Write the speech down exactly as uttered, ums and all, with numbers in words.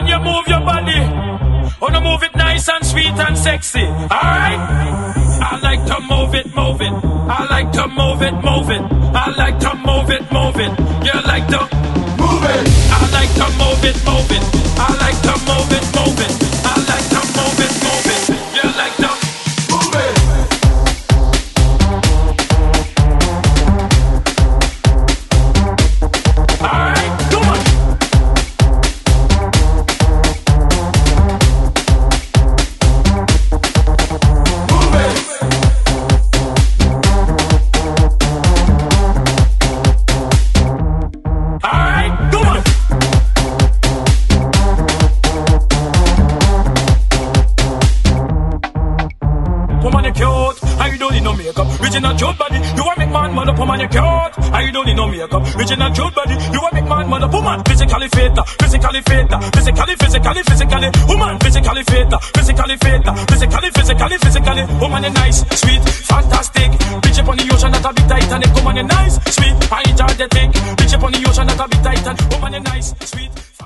you move your body, oh no, move it nice and sweet and sexy. Alright? I like to move it, move it. I like to move it, move it. I like to move it, move it. You like to move it. I like to move it, move it. I like to move it, move it. I like to move it, move it. You like to move it. Alright, come on. Move it. Alright, come on. Woman, you cute. How you don't need no makeup? Original cute body. You want make man mother. Woman, you cute. How you don't need no makeup? Original cute body. You want make man mother. Woman, physically fit, physically fit, physically, physically, physically. Woman, physically fit, physically fit, physically, physically, physically. Woman, you nice, sweet, fantastic. Bitch up on the ocean, that a bit Titanic. Woman, you nice, sweet, energetic. Bitch up on the ocean, that a bit Titanic. Woman, you nice, sweet.